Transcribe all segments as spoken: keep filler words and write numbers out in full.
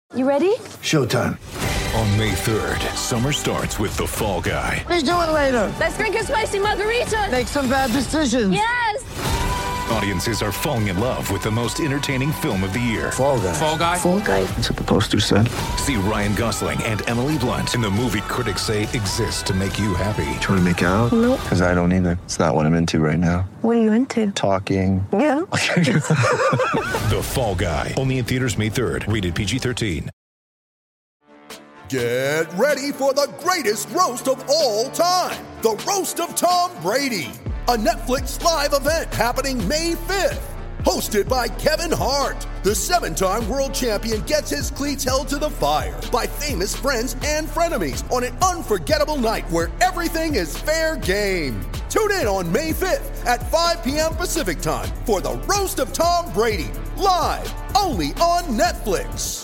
You ready? Showtime. On May third, summer starts with The Fall Guy. Let's do it later. Let's drink a spicy margarita. Make some bad decisions. Yes! Audiences are falling in love with the most entertaining film of the year. Fall Guy. Fall Guy? Fall Guy. That's what the poster said. See Ryan Gosling and Emily Blunt in the movie critics say exists to make you happy. Trying to make it out? Nope. Because I don't either. It's not what I'm into right now. What are you into? Talking. Yeah. The Fall Guy. Only in theaters May third. Rated P G thirteen. Get ready for the greatest roast of all time. The Roast of Tom Brady. A Netflix live event happening May fifth. Hosted by Kevin Hart. The seven-time world champion gets his cleats held to the fire by famous friends and frenemies on an unforgettable night where everything is fair game. Tune in on May fifth at five p.m. Pacific time for the Roast of Tom Brady. Live only on Netflix.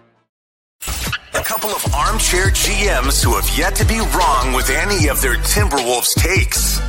A couple of armchair G Ms who have yet to be wrong with any of their Timberwolves takes.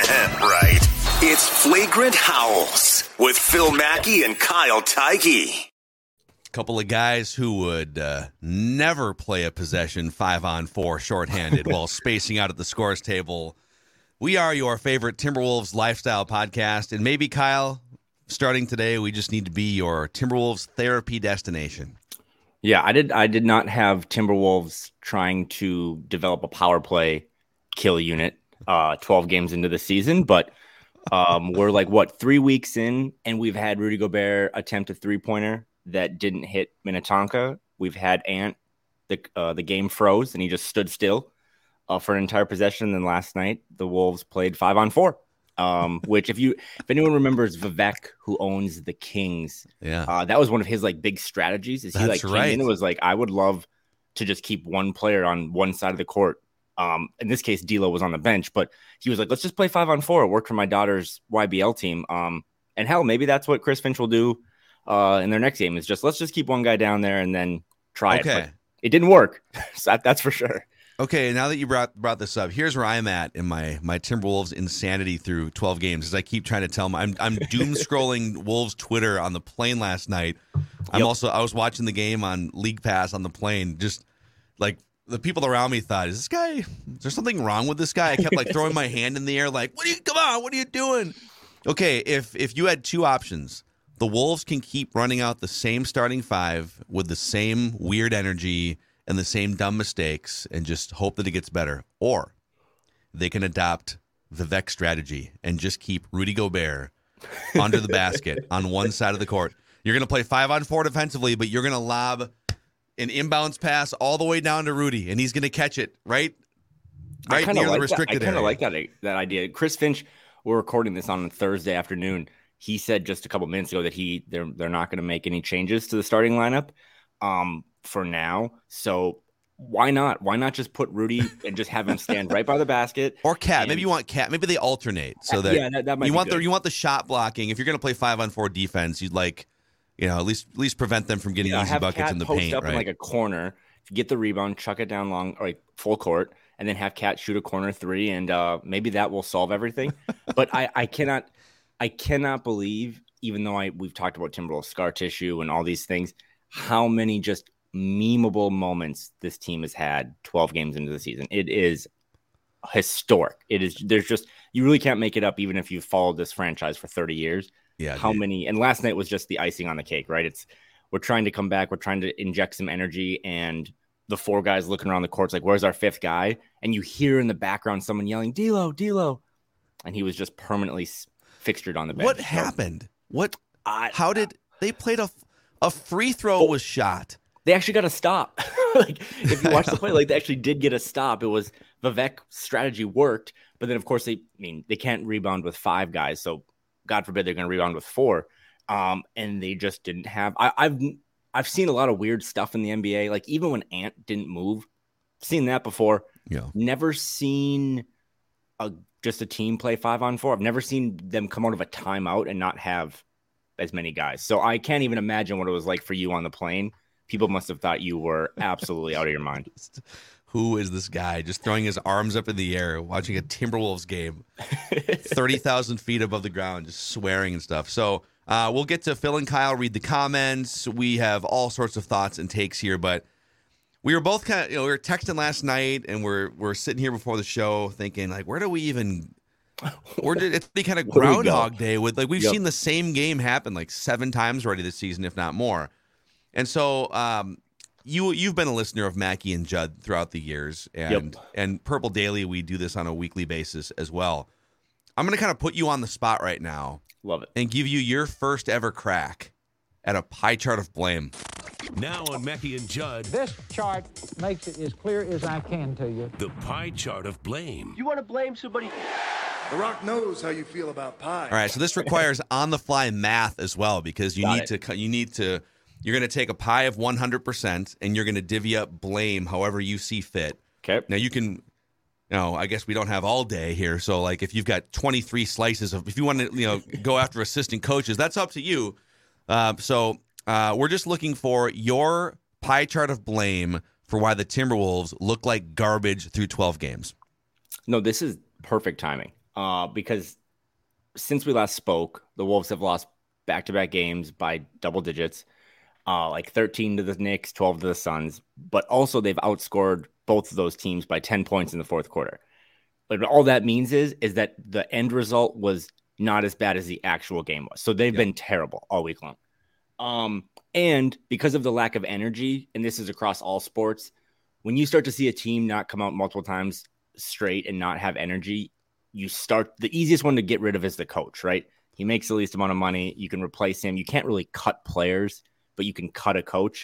Right. It's Flagrant Howls with Phil Mackey and Kyle Teige. Couple of guys who would uh, never play a possession five on four shorthanded while spacing out at the scores table. We are your favorite Timberwolves lifestyle podcast. And maybe, Kyle, starting today, we just need to be your Timberwolves therapy destination. Yeah, I did I did not have Timberwolves trying to develop a power play kill unit uh, twelve games into the season, but um, we're like, what, three weeks in, and we've had Rudy Gobert attempt a three-pointer that didn't hit Minnetonka. We've had Ant, the uh, the game froze, and he just stood still uh, for an entire possession. And then last night, the Wolves played five on four. Um, which if you, if anyone remembers Vivek, who owns the Kings, yeah, uh, that was one of his like big strategies. Is he That's like right. came in and was like, I would love to just keep one player on one side of the court. Um, in this case, D'Lo was on the bench, but he was like, let's just play five on four. It worked for my daughter's Y B L team. Um, and hell, maybe that's what Chris Finch will do uh, in their next game. Is just let's just keep one guy down there and then try okay. it. But it didn't work. So that, that's for sure. Okay, now that you brought brought this up, here's where I'm at in my my Timberwolves insanity through twelve games. As I keep trying to tell them, I'm I'm doom scrolling Wolves Twitter on the plane last night. I'm Yep. also I was watching the game on League Pass on the plane. Just like the people around me thought, is this guy? Is there something wrong with this guy? I kept like throwing my hand in the air, like, what are you? Come on, what are you doing? Okay, if if you had two options, the Wolves can keep running out the same starting five with the same weird energy and the same dumb mistakes and just hope that it gets better. Or they can adopt Vivek's strategy and just keep Rudy Gobert under the basket on one side of the court. You're going to play five on four defensively, but you're going to lob an inbounds pass all the way down to Rudy, and he's going to catch it right, right near like the restricted that. I kind of area. like that, that idea. Chris Finch, we're recording this on Thursday afternoon. He said just a couple minutes ago that he they're they're not going to make any changes to the starting lineup. Um, for now. So why not? Why not just put Rudy and just have him stand right by the basket? Or Cat. And, Maybe you want Cat. Maybe they alternate so that, yeah, that, that might you be want good. the you want the shot blocking. If you're going to play five on four defense, you'd like, you know, at least at least prevent them from getting yeah, easy have buckets Cat in the post paint. up Right? in like a corner, get the rebound, chuck it down long or like full court, and then have Cat shoot a corner three, and uh, maybe that will solve everything. But I, I cannot, I cannot believe, even though I we've talked about Timberwolves scar tissue and all these things, how many just memeable moments this team has had twelve games into the season. It is historic. It is, there's just, you really can't make it up even if you've followed this franchise for thirty years. Yeah. How dude. many, and last night was just the icing on the cake, right? It's, we're trying to come back. We're trying to inject some energy, and the four guys looking around the court's like, where's our fifth guy? And you hear in the background someone yelling, D'Lo, D'Lo. And he was just permanently fixtured on the bench. What So, happened? What? I, How did they played a a free throw was shot? They actually got a stop. Like if you watch the play, like they actually did get a stop. It was Vivek's strategy worked, but then of course they, I mean, they can't rebound with five guys. So God forbid they're going to rebound with four. Um, and they just didn't have. I, I've I've seen a lot of weird stuff in the N B A. Like even when Ant didn't move, seen that before. Yeah. Never seen a just a team play five on four. I've never seen them come out of a timeout and not have as many guys. So I can't even imagine what it was like for you on the plane. People must have thought you were absolutely out of your mind. Who is this guy just throwing his arms up in the air, watching a Timberwolves game, thirty thousand feet above the ground, just swearing and stuff. So Uh, we'll get to Phil and Kyle read the comments. We have all sorts of thoughts and takes here, but we were both kind of, you know, we were texting last night, and we're we're sitting here before the show thinking, like, where do we even, or did it be kind of Groundhog Day with, like, we've yep. seen the same game happen like seven times already this season, if not more. And so um, you, you've been a listener of Mackie and Judd throughout the years, and, yep. and Purple Daily, we do this on a weekly basis as well. I'm going to kind of put you on the spot right now. Love it. And give you your first ever crack at a pie chart of blame. Now on Mackie and Judd. This chart makes it as clear as I can to you. The pie chart of blame. You want to blame somebody? The Rock knows how you feel about pie. All right, so this requires on-the-fly math as well, because you Got need it. to you need to you're going to take a pie of one hundred percent and you're going to divvy up blame however you see fit. Okay. Now you can No, I guess we don't have all day here. So, like, if you've got twenty-three slices of, if you want to, you know, go after assistant coaches, that's up to you. Uh, so, uh, we're just looking for your pie chart of blame for why the Timberwolves look like garbage through twelve games. No, this is perfect timing uh, because since we last spoke, the Wolves have lost back-to-back games by double digits, uh, like thirteen to the Knicks, twelve to the Suns, but also they've outscored both of those teams by ten points in the fourth quarter. But all that means is, is that the end result was not as bad as the actual game was. So they've yep. been terrible all week long. Um, and because of the lack of energy, and this is across all sports, when you start to see a team not come out multiple times straight and not have energy, you start, the easiest one to get rid of is the coach, right? He makes the least amount of money. You can replace him. You can't really cut players, but you can cut a coach.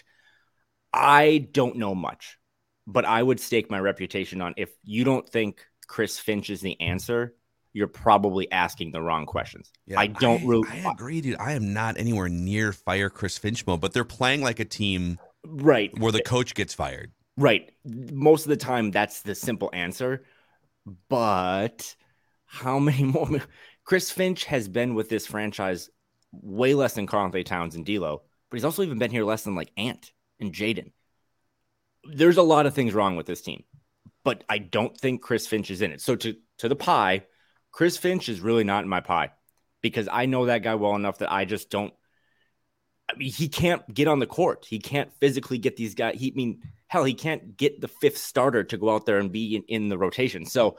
I don't know much. But I would stake my reputation on, if you don't think Chris Finch is the answer, you're probably asking the wrong questions. Yeah, I don't I, really. I agree, dude. I am not anywhere near fire Chris Finch mode, but they're playing like a team, right, where the coach gets fired. Right. Most of the time, that's the simple answer. But how many more? Chris Finch has been with this franchise way less than Karl-Anthony Towns and D'Lo, but he's also even been here less than like Ant and Jaden. There's a lot of things wrong with this team, but I don't think Chris Finch is in it. So to, to the pie, Chris Finch is really not in my pie because I know that guy well enough that I just don't, I mean, he can't get on the court. He can't physically get these guys. He, I mean, hell, he can't get the fifth starter to go out there and be in, in the rotation. So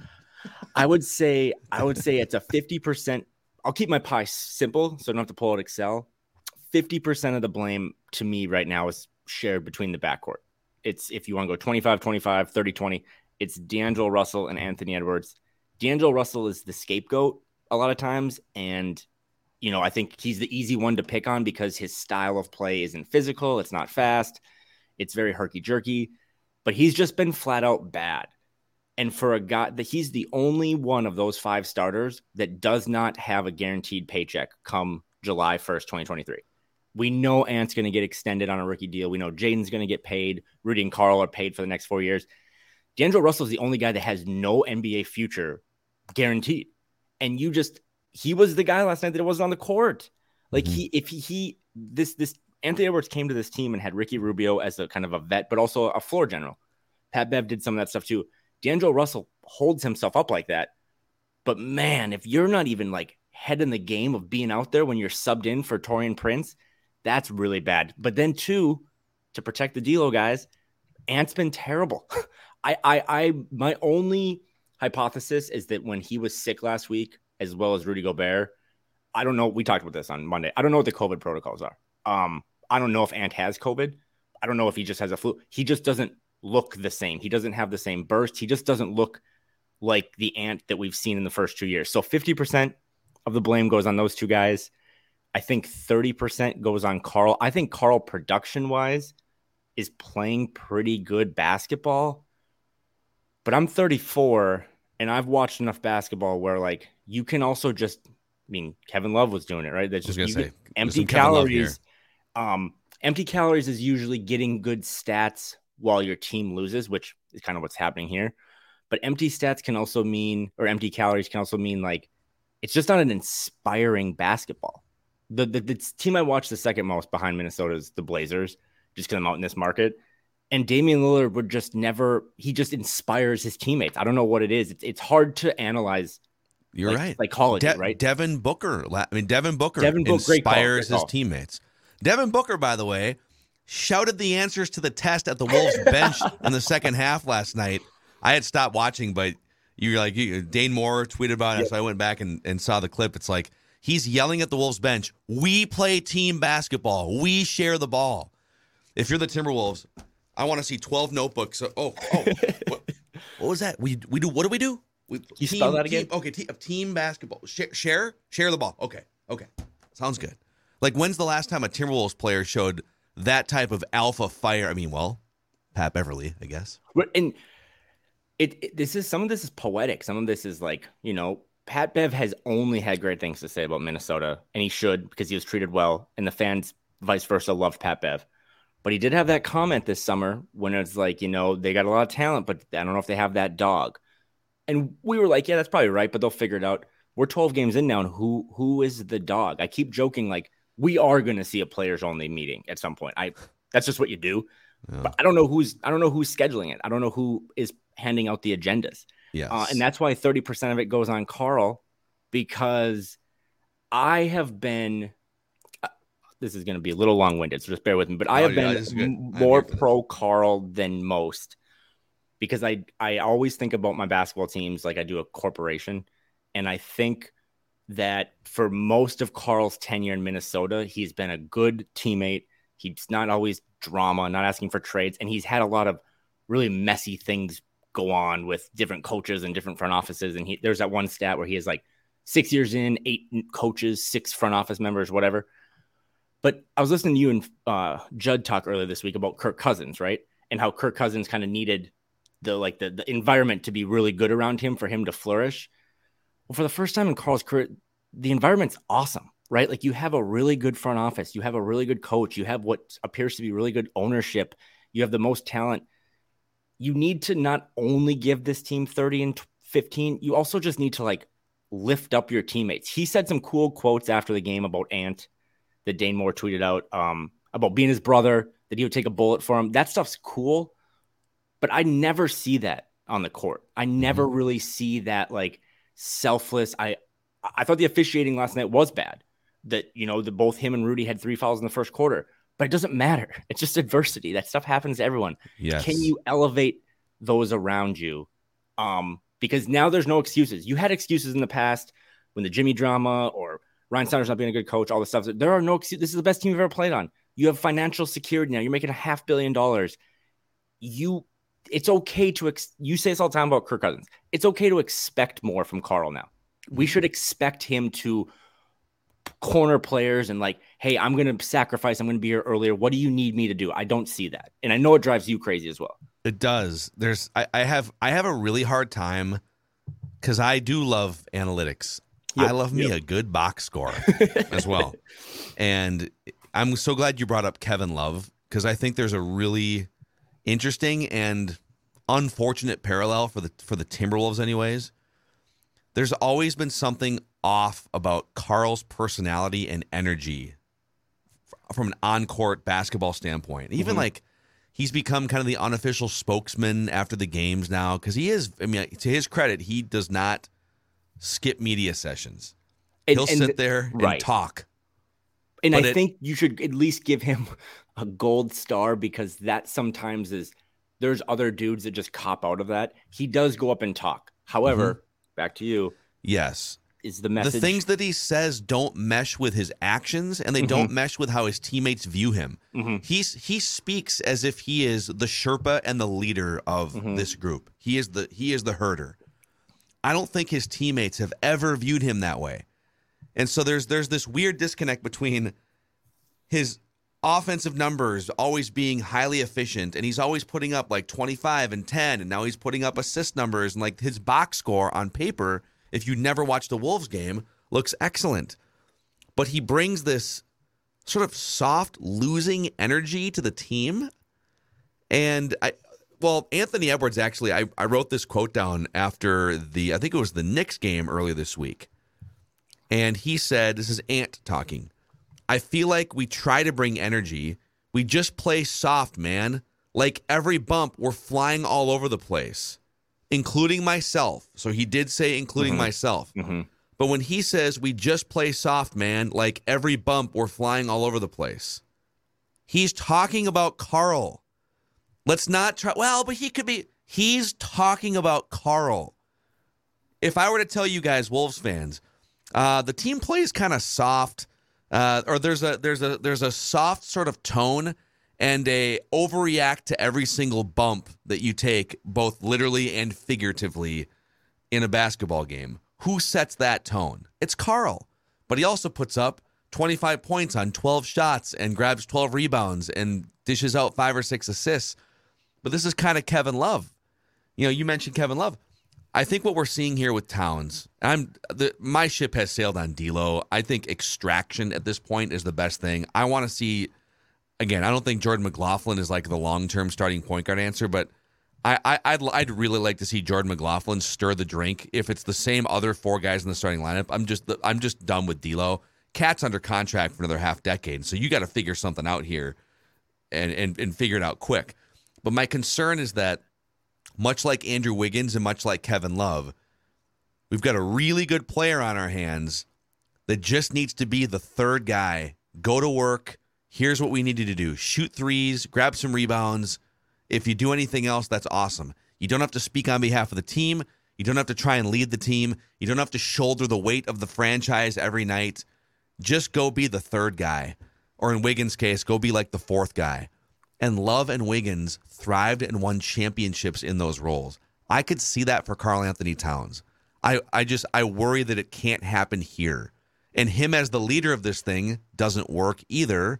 I would say, I would say it's a fifty percent. I'll keep my pie simple so I don't have to pull out Excel. fifty percent of the blame to me right now is shared between the backcourt. It's, if you want to go twenty-five twenty-five, thirty twenty, it's D'Angelo Russell and Anthony Edwards. D'Angelo Russell is the scapegoat a lot of times. And, you know, I think he's the easy one to pick on because his style of play isn't physical. It's not fast. It's very herky-jerky. But he's just been flat out bad. And for a guy that he's the only one of those five starters that does not have a guaranteed paycheck come July first, twenty twenty-three. We know Ant's going to get extended on a rookie deal. We know Jaden's going to get paid. Rudy and Carl are paid for the next four years. D'Angelo Russell is the only guy that has no N B A future guaranteed. And you just, he was the guy last night that wasn't on the court. Like mm-hmm. he, if he, he, this, this Anthony Edwards came to this team and had Ricky Rubio as a kind of a vet, but also a floor general. Pat Bev did some of that stuff too. D'Angelo Russell holds himself up like that. But man, if you're not even like head in the game of being out there when you're subbed in for Taurean Prince, that's really bad. But then, too, to protect the D'Lo guys, Ant's been terrible. I, I, I, my only hypothesis is that when he was sick last week, as well as Rudy Gobert, I don't know. We talked about this on Monday. I don't know what the COVID protocols are. Um, I don't know if Ant has COVID. I don't know if he just has a flu. He just doesn't look the same. He doesn't have the same burst. He just doesn't look like the Ant that we've seen in the first two years. So fifty percent of the blame goes on those two guys. I think thirty percent goes on Carl. I think Carl, production-wise, is playing pretty good basketball. But I'm thirty-four, and I've watched enough basketball where, like, you can also just – I mean, Kevin Love was doing it, right? That's just say, empty calories. Um, empty calories is usually getting good stats while your team loses, which is kind of what's happening here. But empty stats can also mean – or empty calories can also mean, like, it's just not an inspiring basketball. The, the the team I watch the second most behind Minnesota is the Blazers, just because I'm out in this market. And Damian Lillard would just never, he just inspires his teammates. I don't know what it is. It's it's hard to analyze You're like, right. Psychology, De- right? Devin Booker. I mean, Devin Booker Devin Book, great call, inspires great call. his teammates. Devin Booker, by the way, shouted the answers to the test at the Wolves bench in the second half last night. I had stopped watching, but you're like, you, Dane Moore tweeted about it, yep. So I went back and, and saw the clip. It's like he's yelling at the Wolves bench, we play team basketball. We share the ball. If you're the Timberwolves, I want to see twelve notebooks. Oh, oh, what, what was that? We we do. What do we do? We, you team, spell that again? Team, okay, team, team basketball. Share, share, share the ball. Okay, okay, sounds good. Like, when's the last time a Timberwolves player showed that type of alpha fire? I mean, well, Pat Beverly, I guess. And it, it this is some of this is poetic. Some of this is like, you know, Pat Bev has only had great things to say about Minnesota, and he should because he was treated well, and the fans, vice versa, loved Pat Bev. But he did have that comment this summer when it's like, you know, they got a lot of talent, but I don't know if they have that dog. And we were like, yeah, that's probably right, but they'll figure it out. We're twelve games in now, and who who is the dog? I keep joking, like, we are going to see a players-only meeting at some point. I That's just what you do. Yeah. But I don't know who's I don't know who's scheduling it. I don't know who is handing out the agendas. Yes. Uh, and that's why thirty percent of it goes on Karl, because I have been uh, – this is going to be a little long-winded, so just bear with me. But I have oh, yeah, been m- more pro-Karl than most because I, I always think about my basketball teams like I do a corporation. And I think that for most of Karl's tenure in Minnesota, he's been a good teammate. He's not always drama, not asking for trades. And he's had a lot of really messy things go on with different coaches and different front offices. And he, there's that one stat where he has like six years in, eight coaches, six front office members, whatever. But I was listening to you and uh, Judd talk earlier this week about Kirk Cousins, right? And how Kirk Cousins kind of needed the like the, the environment to be really good around him for him to flourish. Well, for the first time in Karl's career, the environment's awesome, right? Like you have a really good front office. You have a really good coach. You have what appears to be really good ownership. You have the most talent. You need to not only give this team thirty and fifteen, you also just need to like lift up your teammates. He said some cool quotes after the game about Ant that Dane Moore tweeted out um, about being his brother, that he would take a bullet for him. That stuff's cool, but I never see that on the court. I never mm-hmm. really see that like selfless. I I thought the officiating last night was bad. That, you know, the, both him and Rudy had three fouls in the first quarter, but it doesn't matter. It's just adversity. That stuff happens to everyone. Yes. Can you elevate those around you? Um, because now there's no excuses. You had excuses in the past when the Jimmy drama or Ryan Saunders not being a good coach, all this stuff. There are no excuses. This is the best team you've ever played on. You have financial security now. You're making a half billion dollars. You, it's okay to, ex- you say this all the time about Kirk Cousins. It's okay to expect more from Karl now. We should expect him to corner players and like, hey, I'm going to sacrifice. I'm going to be here earlier. What do you need me to do? I don't see that. And I know it drives you crazy as well. It does. There's, I, I have, I have a really hard time because I do love analytics. Yep, I love me yep. a good box score as well. And I'm so glad you brought up Kevin Love because I think there's a really interesting and unfortunate parallel for the for the Timberwolves anyways. There's always been something off about Karl's personality and energy from an on-court basketball standpoint. Even mm-hmm. like he's become kind of the unofficial spokesman after the games now because he is, I mean, to his credit, he does not skip media sessions. And, He'll and sit there right. and talk. And I it, think you should at least give him a gold star because that sometimes is there's other dudes that just cop out of that. He does go up and talk. However, mm-hmm. back to you. Yes. Is the message. The things that he says don't mesh with his actions and they mm-hmm. don't mesh with how his teammates view him. Mm-hmm. He's he speaks as if he is the Sherpa and the leader of mm-hmm. this group. He is the he is the herder. I don't think his teammates have ever viewed him that way. And so there's there's this weird disconnect between his offensive numbers always being highly efficient, and he's always putting up like twenty-five and ten, and now he's putting up assist numbers, and like his box score on paper, if you never watched the Wolves game, looks excellent. But he brings this sort of soft losing energy to the team. And I Well, Anthony Edwards, actually, I, I wrote this quote down after the, I think it was the Knicks game earlier this week. And he said, this is Ant talking, I feel like we try to bring energy. We just play soft, man. Like every bump, we're flying all over the place. including myself. So he did say including Mm-hmm. myself. Mm-hmm. But when he says we just play soft, man, like every bump we're flying all over the place, he's talking about Carl. Let's not try. Well, but he could be. He's talking about Carl. If I were to tell you guys, Wolves fans, uh, the team plays kind of soft, uh, or there's a there's a there's a soft sort of tone and a overreact to every single bump that you take, both literally and figuratively, in a basketball game. Who sets that tone? It's Carl. But he also puts up twenty-five points on twelve shots and grabs twelve rebounds and dishes out five or six assists. But this is kind of Kevin Love. You know, you mentioned Kevin Love. I think what we're seeing here with Towns, I'm the, my ship has sailed on D'Lo. I think extraction at this point is the best thing. I want to see, again, I don't think Jordan McLaughlin is like the long-term starting point guard answer, but I, I, I'd I'd really like to see Jordan McLaughlin stir the drink. If it's the same other four guys in the starting lineup, I'm just I'm just done with D'Lo. Cat's under contract for another half decade, so you got to figure something out here, and, and and figure it out quick. But my concern is that, much like Andrew Wiggins and much like Kevin Love, we've got a really good player on our hands that just needs to be the third guy. Go to work. Here's what we need you to do: shoot threes, grab some rebounds. If you do anything else, that's awesome. You don't have to speak on behalf of the team. You don't have to try and lead the team. You don't have to shoulder the weight of the franchise every night. Just go be the third guy. Or in Wiggins' case, go be like the fourth guy. And Love and Wiggins thrived and won championships in those roles. I could see that for Karl Anthony Towns. I, I just I worry that it can't happen here. And him as the leader of this thing doesn't work either.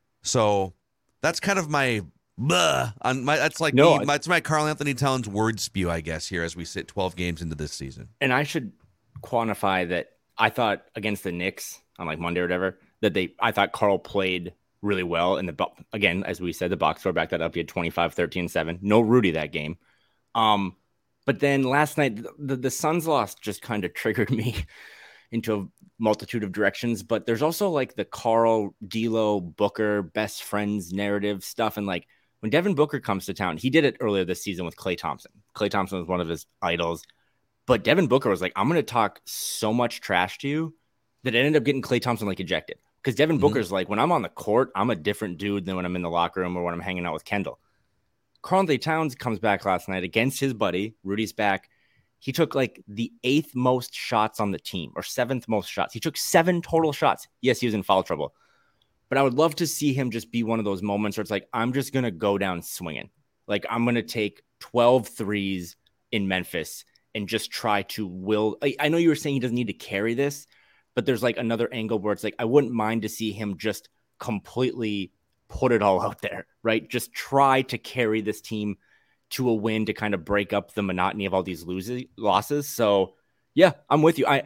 So that's kind of my... Blah, on my, that's like no, me, that's my Karl Anthony Towns word spew, I guess, here as we sit twelve games into this season. And I should quantify that. I thought against the Knicks on like Monday or whatever that they, I thought Carl played really well. And the again, as we said, the box score backed that up. He had twenty-five, thirteen, seven. No Rudy that game. Um, but then last night, the, the Suns loss just kind of triggered me into a multitude of directions. But there's also like the Carl, D'Lo, Booker, best friends narrative stuff. And like, when Devin Booker comes to town, he did it earlier this season with Klay Thompson. Klay Thompson was one of his idols. But Devin Booker was like, I'm going to talk so much trash to you that it ended up getting Klay Thompson like ejected. Because Devin mm-hmm. Booker's like, when I'm on the court, I'm a different dude than when I'm in the locker room or when I'm hanging out with Kendall. Karl Anthony Towns comes back last night against his buddy. Rudy's back. He took like the eighth most shots on the team or seventh most shots. He took seven total shots. Yes, he was in foul trouble. But I would love to see him just be one of those moments where it's like, I'm just going to go down swinging. Like, I'm going to take twelve threes in Memphis and just try to will. I, I know you were saying he doesn't need to carry this, but there's like another angle where it's like, I wouldn't mind to see him just completely put it all out there, right? Just try to carry this team to a win to kind of break up the monotony of all these losing losses. So, yeah, I'm with you. I.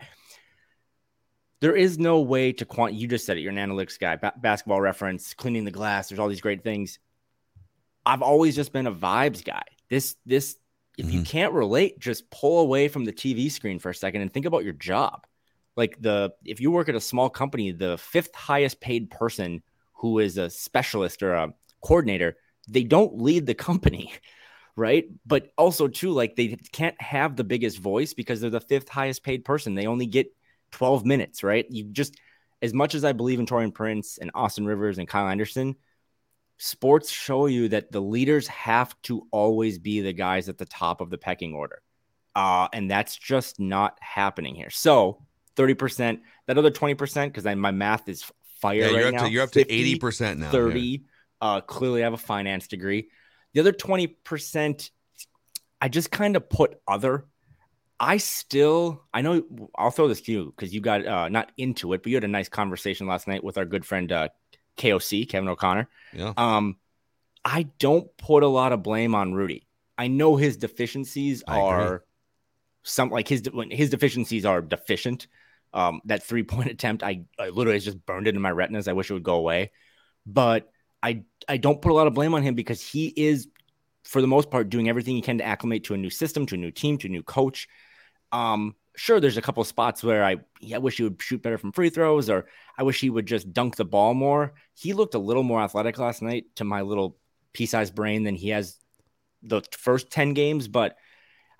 There is no way to quant. You just said it. You're an analytics guy, ba- basketball reference, cleaning the glass. There's all these great things. I've always just been a vibes guy. This, this, if mm-hmm. you can't relate, just pull away from the T V screen for a second and think about your job. Like the, if you work at a small company, the fifth highest paid person who is a specialist or a coordinator, they don't lead the company, right? But also too, like they can't have the biggest voice because they're the fifth highest paid person. They only get twelve minutes, right? You just, as much as I believe in Taurean Prince and Austin Rivers and Kyle Anderson, sports show you that the leaders have to always be the guys at the top of the pecking order. Uh, and that's just not happening here. So thirty percent, that other twenty percent, because my math is fire yeah, right you're up now. To, you're up to eighty percent now. thirty, yeah. uh, clearly I have a finance degree. The other twenty percent, I just kind of put other. I still, I know, I'll throw this to you because you got uh, not into it, but you had a nice conversation last night with our good friend uh, K O C, Kevin O'Connor. Yeah. Um, I don't put a lot of blame on Rudy. I know his deficiencies I are agree. some like his his deficiencies are deficient. Um, that three point attempt, I, I literally just burned it in my retinas. I wish it would go away, but I I don't put a lot of blame on him because he is, for the most part, doing everything he can to acclimate to a new system, to a new team, to a new coach. Um, sure, there's a couple of spots where I, I wish he would shoot better from free throws, or I wish he would just dunk the ball more. He looked a little more athletic last night to my little pea-sized brain than he has the first ten games, but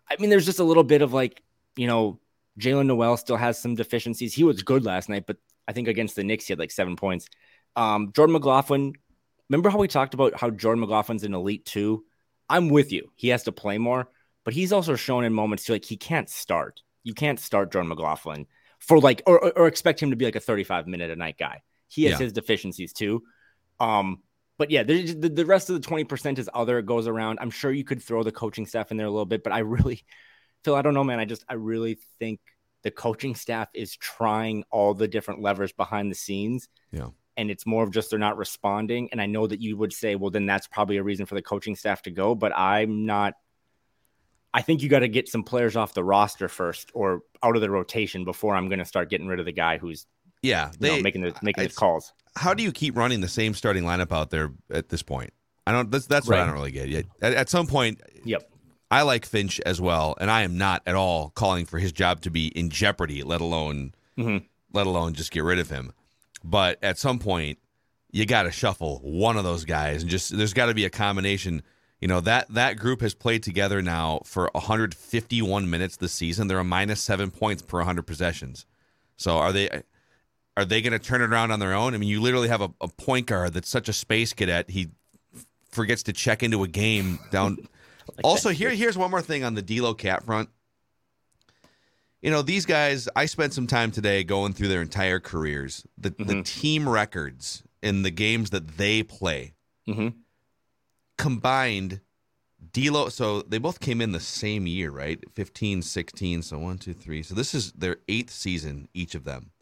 I mean, there's just a little bit of like, you know, Jalen Noel still has some deficiencies. He was good last night, but I think against the Knicks, he had like seven points. Um, Jordan McLaughlin, remember how we talked about how Jordan McLaughlin's an elite two? I'm with you. He has to play more, but he's also shown in moments too, like he can't start. You can't start Jordan McLaughlin for like, or, or, or expect him to be like a thirty-five minute a night guy. He has yeah. his deficiencies too. Um, But yeah, the, the rest of the twenty percent is other it goes around. I'm sure you could throw the coaching staff in there a little bit, but I really, Phil, I don't know, man. I just, I really think the coaching staff is trying all the different levers behind the scenes. Yeah. And it's more of just they're not responding. And I know that you would say, well, then that's probably a reason for the coaching staff to go. But I'm not. I think you got to get some players off the roster first or out of the rotation before I'm going to start getting rid of the guy who's yeah they, you know, making the making his calls. How do you keep running the same starting lineup out there at this point? I don't. That's that's right. what I don't really get yet. At, at some point, yep. I like Finch as well, and I am not at all calling for his job to be in jeopardy, let alone mm-hmm. let alone just get rid of him. But at some point, you got to shuffle one of those guys, and just there's got to be a combination. You know, that that group has played together now for one hundred fifty-one minutes this season. They're a minus seven points per one hundred possessions. So are they are they going to turn it around on their own? I mean, you literally have a, a point guard that's such a space cadet. He forgets to check into a game down. like also, here here's one more thing on the D'Lo Cat front. You know, these guys, I spent some time today going through their entire careers, the, mm-hmm. the team records in the games that they play. Mm-hmm. Combined, D'Lo, so they both came in the same year, right? fifteen, sixteen, so one, two, three. So this is their eighth season, each of them.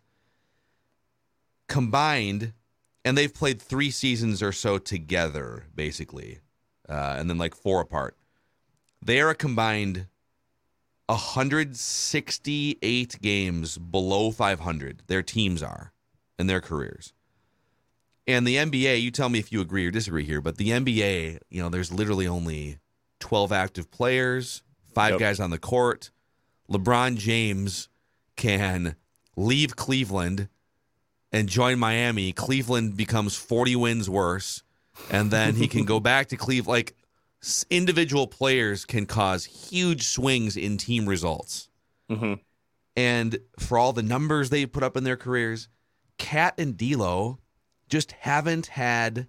Combined, and they've played three seasons or so together, basically, uh, and then like four apart. They are a combined one hundred sixty-eight games below five hundred. Their teams are in their careers. And the N B A, you tell me if you agree or disagree here, but the N B A, you know, there's literally only twelve active players, five yep. guys on the court. LeBron James can leave Cleveland and join Miami. Cleveland becomes forty wins worse, and then he can go back to Cleveland. Like, individual players can cause huge swings in team results. Mm-hmm. And for all the numbers they put up in their careers, Cat and D'Lo just haven't had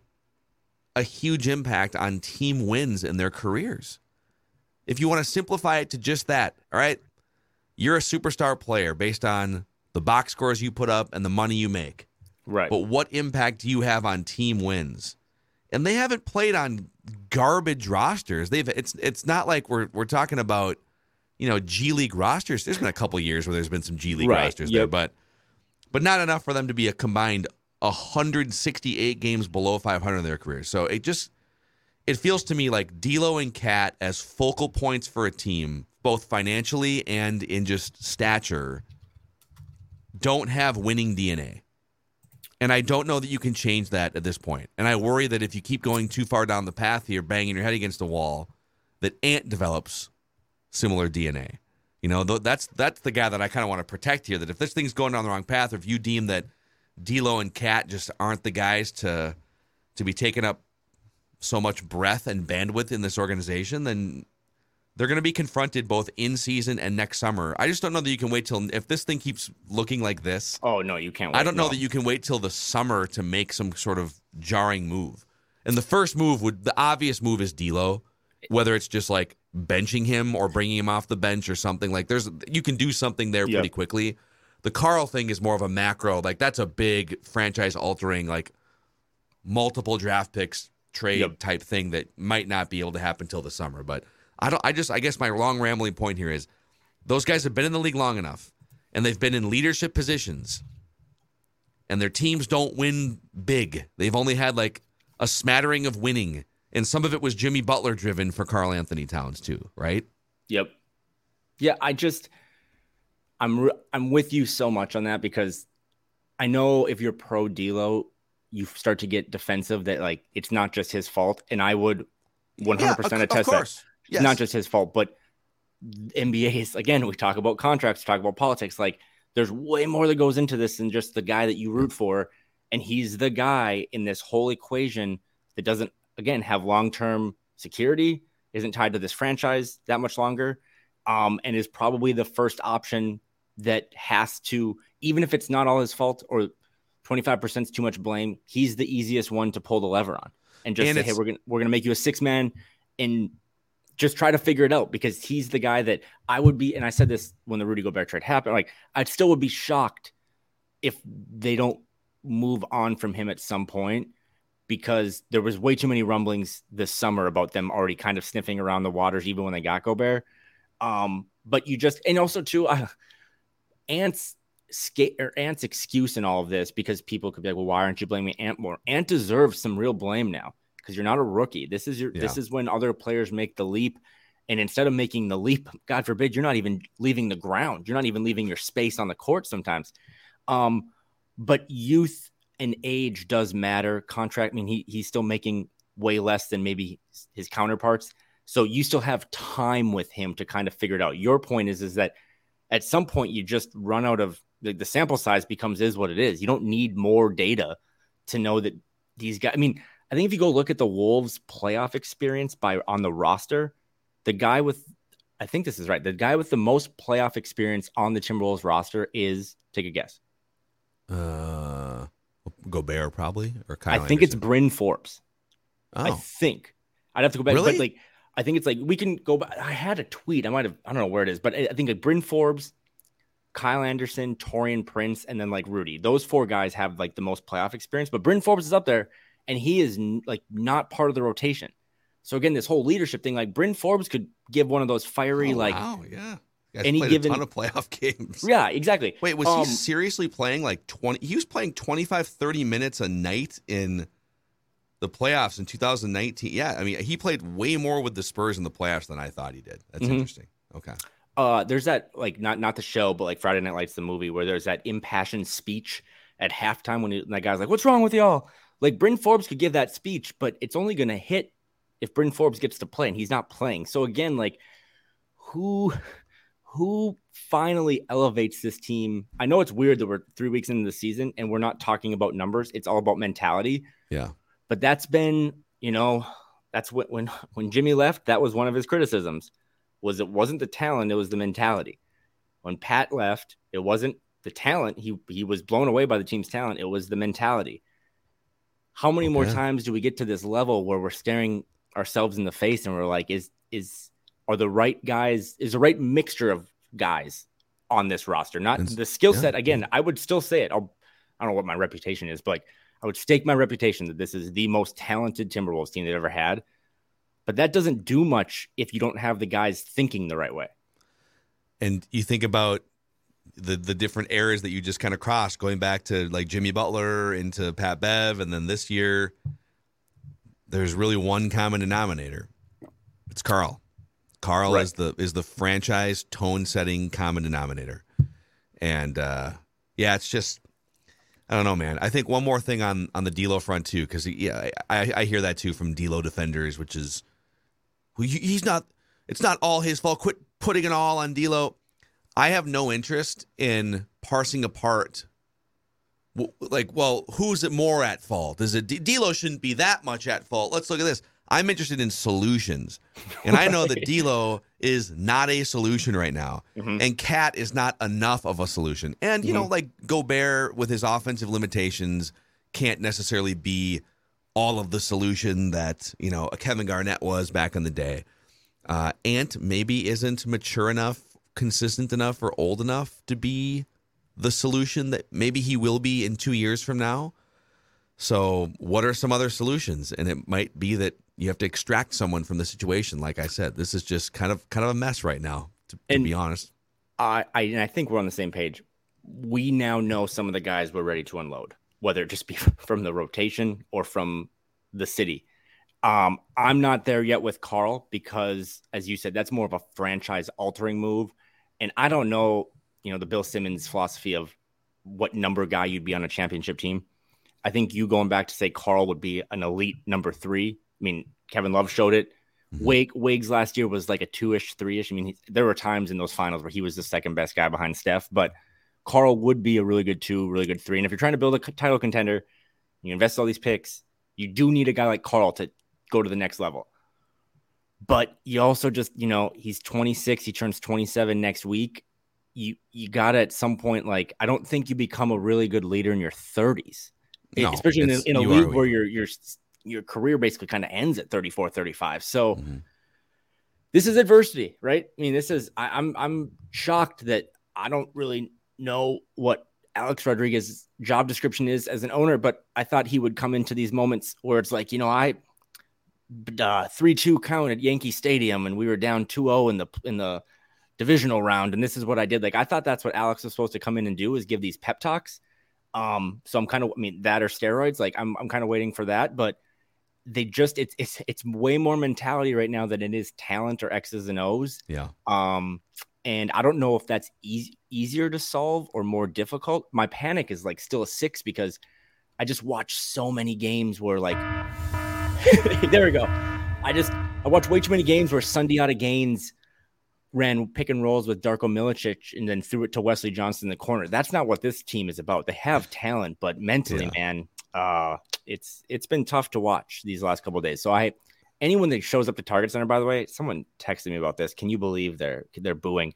a huge impact on team wins in their careers. If you want to simplify it to just that, all right, you're a superstar player based on the box scores you put up and the money you make. Right. But what impact do you have on team wins? And they haven't played on garbage rosters. They've it's it's not like we're we're talking about, you know, G League rosters. There's been a couple years where there's been some G League right. rosters yep. there, but but not enough for them to be a combined one hundred sixty-eight games below five hundred in their careers. So it just, it feels to me like D'Lo and Cat as focal points for a team, both financially and in just stature, don't have winning D N A. And I don't know that you can change that at this point. And I worry that if you keep going too far down the path here, banging your head against the wall, that Ant develops similar D N A. You know, that's that's the guy that I kind of want to protect here, that if this thing's going down the wrong path, or if you deem that D'Lo and Cat just aren't the guys to to be taking up so much breath and bandwidth in this organization, then they're going to be confronted both in season and next summer. I just don't know that you can wait till, if this thing keeps looking like this. Oh, no, you can't wait. I don't know no. that you can wait till the summer to make some sort of jarring move. And the first move would, the obvious move is D'Lo, whether it's just like benching him or bringing him off the bench or something. Like there's, you can do something there yep. pretty quickly. The Karl thing is more of a macro. Like that's a big franchise altering, like multiple draft picks trade yep. type thing that might not be able to happen till the summer. But I don't. I just. I guess my long rambling point here is, those guys have been in the league long enough, and they've been in leadership positions, and their teams don't win big. They've only had like a smattering of winning, and some of it was Jimmy Butler driven for Karl Anthony Towns too, right? Yep. Yeah, I just. I'm re- I'm with you so much on that, because I know if you're pro D'Lo, you start to get defensive that like it's not just his fault, and I would one hundred percent yeah, attest of course. that Yes. it's not just his fault. But N B A is, again, we talk about contracts, talk about politics. Like there's way more that goes into this than just the guy that you root for, and he's the guy in this whole equation that doesn't, again, have long term security, isn't tied to this franchise that much longer. um, and is probably the first option that has to, even if it's not all his fault or twenty-five percent is too much blame, he's the easiest one to pull the lever on and just and say, hey, we're going we're going to make you a six man and just try to figure it out, because he's the guy that I would be. And I said this when the Rudy Gobert trade happened, like I still would be shocked if they don't move on from him at some point, because there was way too many rumblings this summer about them already kind of sniffing around the waters, even when they got Gobert. Um, but you just, and also too, uh, Ant's skate or Ant's excuse in all of this, because people could be like, well, why aren't you blaming Ant more? Ant deserves some real blame now, because you're not a rookie. This is your, yeah. this is when other players make the leap. And instead of making the leap, God forbid, you're not even leaving the ground. You're not even leaving your space on the court sometimes. Um, but youth and age does matter. Contract, I mean, he he's still making way less than maybe his counterparts. So you still have time with him to kind of figure it out. Your point is, is that at some point you just run out of the, the sample size becomes is what it is. You don't need more data to know that these guys, I mean, I think if you go look at the Wolves playoff experience by on the roster, the guy with, I think this is right, the guy with the most playoff experience on the Timberwolves roster is, take a guess. Uh, Gobert probably, or Kyle I think Anderson. It's Bryn Forbes. Oh. I think. I'd have to go back. Really? But like, I think it's like, we can go back. I had a tweet. I might have, I don't know where it is, but I think like Bryn Forbes, Kyle Anderson, Taurean Prince, and then like Rudy. Those four guys have like the most playoff experience, but Bryn Forbes is up there and he is like not part of the rotation. So again, this whole leadership thing, like Bryn Forbes could give one of those fiery, oh, like, wow, yeah. Any played given a ton of playoff games. Yeah, exactly. Wait, was um, he seriously playing like twenty? He was playing twenty-five, thirty minutes a night in the playoffs in two thousand nineteen. Yeah, I mean, he played way more with the Spurs in the playoffs than I thought he did. That's mm-hmm. interesting. Okay. Uh, there's that, like, not not the show, but like Friday Night Lights, the movie, where there's that impassioned speech at halftime when he, that guy's like, "What's wrong with y'all?" Like, Bryn Forbes could give that speech, but it's only going to hit if Bryn Forbes gets to play, and he's not playing. So again, like, who who finally elevates this team? I know it's weird that we're three weeks into the season and we're not talking about numbers. It's all about mentality. Yeah. But that's been, you know, that's when when when Jimmy left, that was one of his criticisms. Was it wasn't the talent, it was the mentality. When Pat left, it wasn't the talent. He he was blown away by the team's talent. It was the mentality. How many okay. more times do we get to this level where we're staring ourselves in the face and we're like, is is are the right guys, is the right mixture of guys on this roster? Not it's, the skill set. Yeah. Again, I would still say it. I'll, I don't know what my reputation is, but like, I would stake my reputation that this is the most talented Timberwolves team they've ever had. But that doesn't do much if you don't have the guys thinking the right way. And you think about the the different eras that you just kind of crossed, going back to like Jimmy Butler into Pat Bev, and then this year, there's really one common denominator. It's Karl. Karl right. is the is the franchise tone-setting common denominator. And, uh, yeah, it's just, I don't know, man. I think one more thing on, on the D'Lo front, too, because, yeah, I, I hear that, too, from D'Lo defenders, which is, well, he's not, it's not all his fault. Quit putting it all on D'Lo. I have no interest in parsing apart, like, well, who's it more at fault? Is it D- D'Lo shouldn't be that much at fault? Let's look at this. I'm interested in solutions, and I know that D'Lo is not a solution right now, mm-hmm. and Cat is not enough of a solution. And, you mm-hmm. know, like Gobert with his offensive limitations can't necessarily be all of the solution that, you know, a Kevin Garnett was back in the day. Uh, Ant maybe isn't mature enough, consistent enough, or old enough to be the solution that maybe he will be in two years from now. So what are some other solutions? And it might be that you have to extract someone from the situation. Like I said, this is just kind of kind of a mess right now, to, to be honest. I, I, and I think we're on the same page. We now know some of the guys we're ready to unload, whether it just be from the rotation or from the city. Um, I'm not there yet with Karl because, as you said, that's more of a franchise-altering move. And I don't know, you know, the Bill Simmons philosophy of what number guy you'd be on a championship team. I think you going back to say Karl would be an elite number three. I mean, Kevin Love showed it. Mm-hmm. Wig, Wiggs last year was like a two-ish, three-ish. I mean, he, there were times in those finals where he was the second best guy behind Steph, but Karl would be a really good two, really good three. And if you're trying to build a title contender, you invest all these picks, you do need a guy like Karl to go to the next level. But you also just, you know, he's twenty-six. He turns twenty-seven next week. You you got to at some point, like, I don't think you become a really good leader in your thirties, No, especially in a, in a you league are, where your your your career basically kind of ends at thirty-four, thirty-five. So mm-hmm. this is adversity, right? I mean, this is I, I'm I'm shocked that I don't really know what Alex Rodriguez's job description is as an owner, but I thought he would come into these moments where it's like, you know, I uh, three two count at Yankee Stadium and we were down two oh in the in the divisional round, and this is what I did. Like, I thought that's what Alex was supposed to come in and do, is give these pep talks. Um, so I'm kind of, I mean, that or steroids. Like, I'm I'm kind of waiting for that, but they just it's it's it's way more mentality right now than it is talent or X's and O's. Yeah. Um, and I don't know if that's easy, easier to solve or more difficult. My panic is like still a six because I just watch so many games where like there we go. I just I watch way too many games where Sundiata Gaines ran pick and rolls with Darko Milicic and then threw it to Wesley Johnson in the corner. That's not what this team is about. They have talent, but mentally, yeah. man, uh, it's it's been tough to watch these last couple of days. So I, anyone that shows up to Target Center, by the way, someone texted me about this. Can you believe they're they're booing,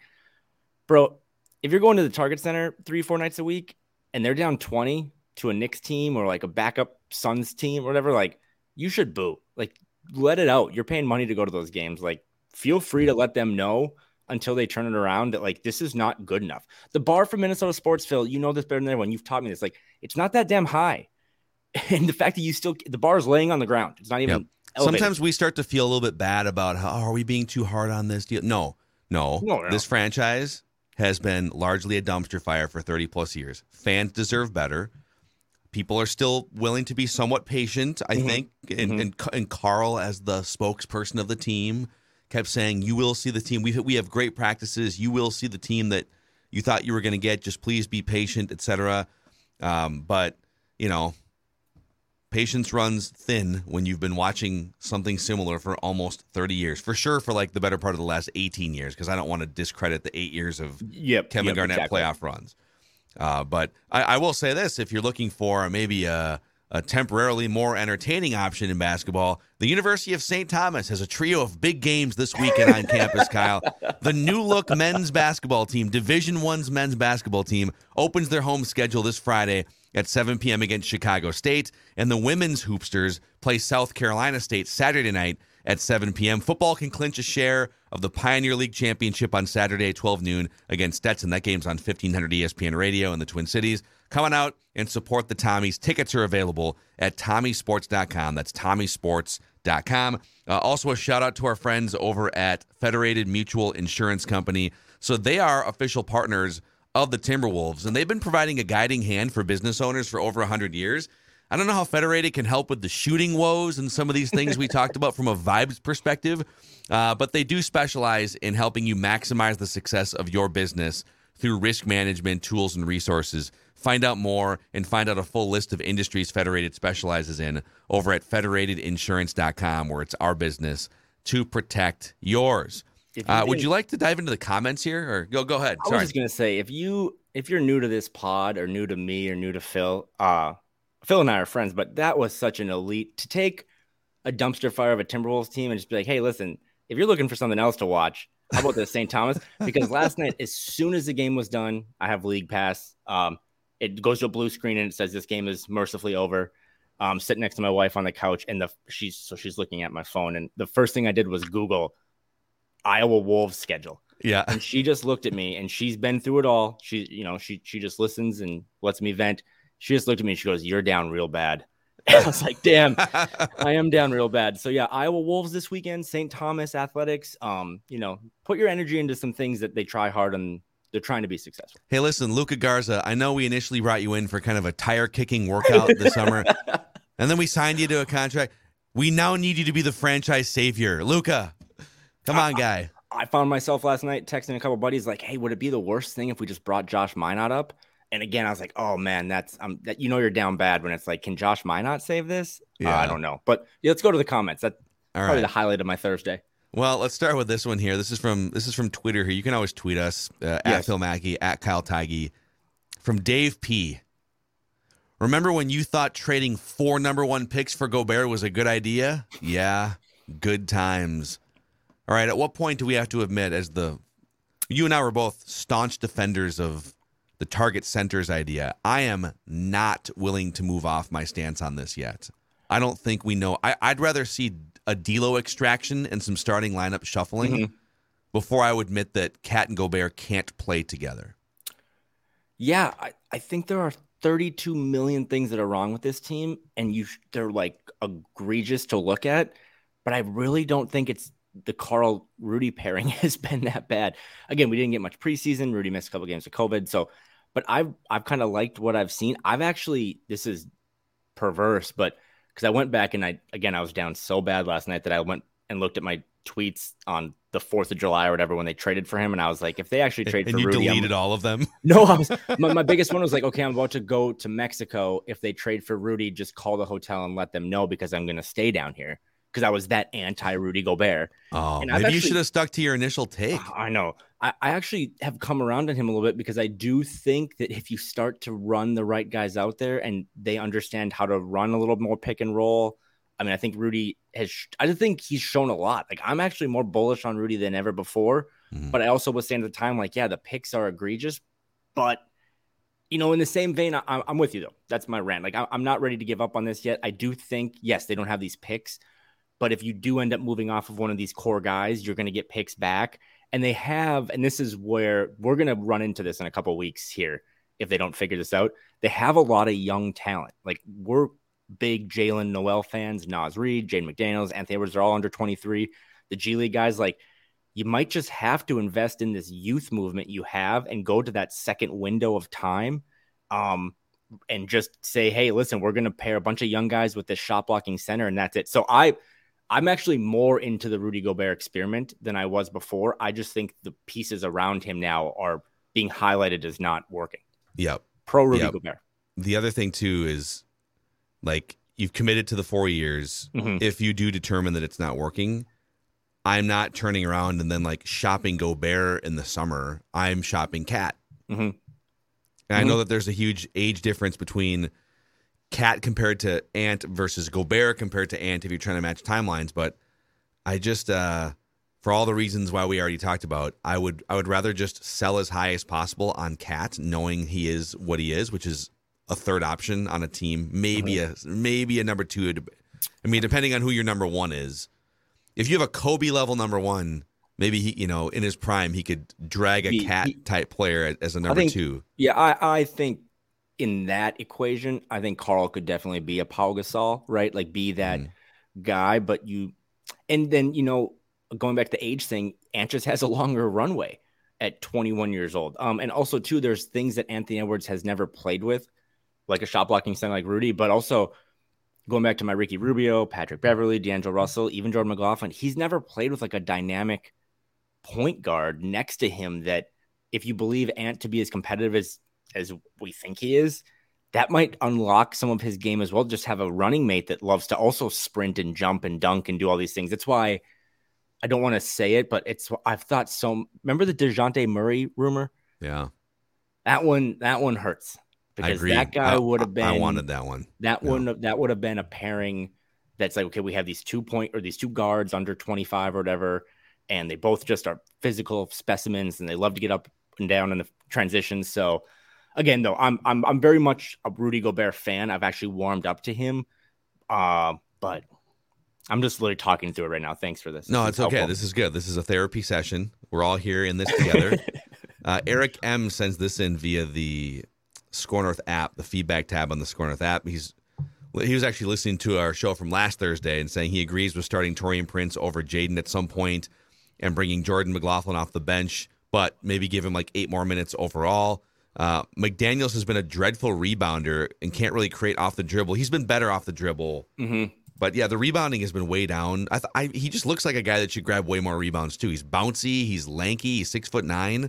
bro? If you're going to the Target Center three four nights a week and they're down twenty to a Knicks team or like a backup Suns team or whatever, like, you should boo. Like, let it out. You're paying money to go to those games. Like, feel free to let them know until they turn it around that, like, this is not good enough. The bar for Minnesota sports, Phil, you know this better than anyone. You've taught me this. Like, it's not that damn high. And the fact that you still, the bar is laying on the ground. It's not even yep. elevated. Sometimes we start to feel a little bit bad about how, oh, are we being too hard on this deal? No, no. No, no. This franchise has been largely a dumpster fire for thirty plus years. Fans deserve better. People are still willing to be somewhat patient, I mm-hmm. think. And, mm-hmm. and and Carl, as the spokesperson of the team, kept saying, you will see the team. We we have great practices. You will see the team that you thought you were going to get. Just please be patient, et cetera. Um, but, you know, patience runs thin when you've been watching something similar for almost thirty years. For sure, for like the better part of the last eighteen years, because I don't want to discredit the eight years of yep, Kevin yep, Garnett exactly. playoff runs. Uh, but I, I will say this, if you're looking for maybe a, a temporarily more entertaining option in basketball, the University of Saint Thomas has a trio of big games this weekend on campus, Kyle. The new look men's basketball team, Division One's men's basketball team, opens their home schedule this Friday at seven p.m. against Chicago State, and the women's hoopsters play South Carolina State Saturday night at seven p.m. Football can clinch a share of the Pioneer League Championship on Saturday at twelve noon against Stetson. That game's on fifteen hundred E S P N Radio in the Twin Cities. Come on out and support the Tommies. Tickets are available at tommy sports dot com. That's tommy sports dot com. Uh, also, a shout out to our friends over at Federated Mutual Insurance Company. So they are official partners of the Timberwolves, and they've been providing a guiding hand for business owners for over one hundred years. I don't know how Federated can help with the shooting woes and some of these things we talked about from a vibes perspective, uh, but they do specialize in helping you maximize the success of your business through risk management, tools, and resources. Find out more and find out a full list of industries Federated specializes in over at federated insurance dot com, where it's our business to protect yours. Uh, would you like to dive into the comments here, or go go ahead? I Sorry. was just gonna say, if you if you're new to this pod or new to me or new to Phil, uh, Phil and I are friends, but that was such an elite to take a dumpster fire of a Timberwolves team and just be like, hey, listen, if you're looking for something else to watch, how about the Saint Thomas? Because last night, as soon as the game was done, I have League Pass. Um, it goes to a blue screen and it says this game is mercifully over. Um, sitting next to my wife on the couch, and the she's so she's looking at my phone, and the first thing I did was Google Iowa Wolves schedule. Yeah. And she just looked at me, and she's been through it all. She, you know, she she just listens and lets me vent. She just looked at me and she goes, "You're down real bad." I was like, damn, I am down real bad. So yeah, Iowa Wolves this weekend, Saint Thomas Athletics. Um, you know, put your energy into some things that they try hard and they're trying to be successful. Hey, listen, Luka Garza, I know we initially brought you in for kind of a tire kicking workout this summer, and then we signed you to a contract. We now need you to be the franchise savior. Luka, come on, guy. I, I found myself last night texting a couple buddies like, hey, would it be the worst thing if we just brought Josh Minot up? And again, I was like, oh, man, that's um, that, you know, you're down bad when it's like, can Josh Minot save this? Yeah. Uh, I don't know. But yeah, let's go to the comments. That's All probably right. the highlight of my Thursday. Well, let's start with this one here. This is from this is from Twitter here. You can always tweet us uh, at Yes. Phil Mackey, at Kyle Tigey. From Dave P. Remember when you thought trading four number one picks for Gobert was a good idea? Yeah, good times. All right, at what point do we have to admit, as the you and I were both staunch defenders of the target centers idea, I am not willing to move off my stance on this yet. I don't think we know. I, I'd rather see a D'Lo extraction and some starting lineup shuffling mm-hmm. before I would admit that Cat and Gobert can't play together. Yeah, I, I think there are thirty-two million things that are wrong with this team, and you they're like egregious to look at, but I really don't think it's the Carl Rudy pairing has been that bad. Again, we didn't get much preseason. Rudy missed a couple games with COVID. So, but I've, I've kind of liked what I've seen. I've actually, this is perverse, but because I went back and I, again, I was down so bad last night that I went and looked at my tweets on the fourth of July or whatever, when they traded for him. And I was like, if they actually trade and for you Rudy, deleted I'm, all of them. No, I was, my, my biggest one was like, okay, I'm about to go to Mexico. If they trade for Rudy, just call the hotel and let them know, because I'm going to stay down here. Because I was that anti-Rudy Gobert. Oh, and maybe actually, you should have stuck to your initial take. I know. I, I actually have come around on him a little bit, because I do think that if you start to run the right guys out there and they understand how to run a little more pick and roll, I mean, I think Rudy has – I think he's shown a lot. Like, I'm actually more bullish on Rudy than ever before. Mm-hmm. But I also was saying at the time, like, yeah, the picks are egregious. But, you know, in the same vein, I, I'm with you, though. That's my rant. Like, I, I'm not ready to give up on this yet. I do think, yes, they don't have these picks. But if you do end up moving off of one of these core guys, you're going to get picks back. And they have, and this is where we're going to run into this in a couple of weeks here, if they don't figure this out. They have a lot of young talent. Like, we're big Jalen Noel fans, Naz Reid, Jaden McDaniels, Anthony Edwards are all under twenty-three. The G League guys, like, you might just have to invest in this youth movement you have and go to that second window of time um, and just say, hey, listen, we're going to pair a bunch of young guys with this shot blocking center, and that's it. So I, I'm actually more into the Rudy Gobert experiment than I was before. I just think the pieces around him now are being highlighted as not working. Yep. Pro Rudy yep. Gobert. The other thing, too, is, like, you've committed to the four years. Mm-hmm. If you do determine that it's not working, I'm not turning around and then, like, shopping Gobert in the summer. I'm shopping Cat. Mm-hmm. And mm-hmm. I know that there's a huge age difference between Cat compared to Ant versus Gobert compared to Ant if you're trying to match timelines, but I just uh for all the reasons why we already talked about, I would I would rather just sell as high as possible on Cat, knowing he is what he is, which is a third option on a team, maybe mm-hmm. a maybe a number two. I mean, depending on who your number one is. If you have a Kobe level number one, maybe he, you know, in his prime, he could drag a he, Cat he, type player as a number think, two. Yeah, I I think. In that equation, I think Carl could definitely be a Pau Gasol, right? Like, be that mm. guy. But you, and then, you know, going back to the age thing, Ant just has a longer runway at twenty-one years old. Um, and also, too, there's things that Anthony Edwards has never played with, like a shot blocking center like Rudy. But also, going back to my Ricky Rubio, Patrick Beverly, D'Angelo Russell, even Jordan McLaughlin, he's never played with like a dynamic point guard next to him that, if you believe Ant to be as competitive as as we think he is, that might unlock some of his game as well. Just have a running mate that loves to also sprint and jump and dunk and do all these things. That's why I don't want to say it, but it's, I've thought so. Remember the DeJounte Murray rumor? Yeah. That one, that one hurts because I agree. that guy would have been, I wanted that one. That yeah. one, that would have been a pairing that's like, okay, we have these two point or these two guards under twenty-five or whatever, and they both just are physical specimens and they love to get up and down in the transitions. So, again, though, I'm I'm I'm very much a Rudy Gobert fan. I've actually warmed up to him, uh, but I'm just literally talking through it right now. Thanks for this. No, this it's okay. helpful. This is good. This is a therapy session. We're all here in this together. uh, Eric M sends this in via the Score North app, the feedback tab on the Score North app. He's he was actually listening to our show from last Thursday and saying he agrees with starting Taurean Prince over Jaden at some point and bringing Jordan McLaughlin off the bench, but maybe give him like eight more minutes overall. Uh, McDaniels has been a dreadful rebounder and can't really create off the dribble. He's been better off the dribble. Mm-hmm. But, yeah, the rebounding has been way down. I, th- I He just looks like a guy that should grab way more rebounds, too. He's bouncy. He's lanky. He's six foot nine.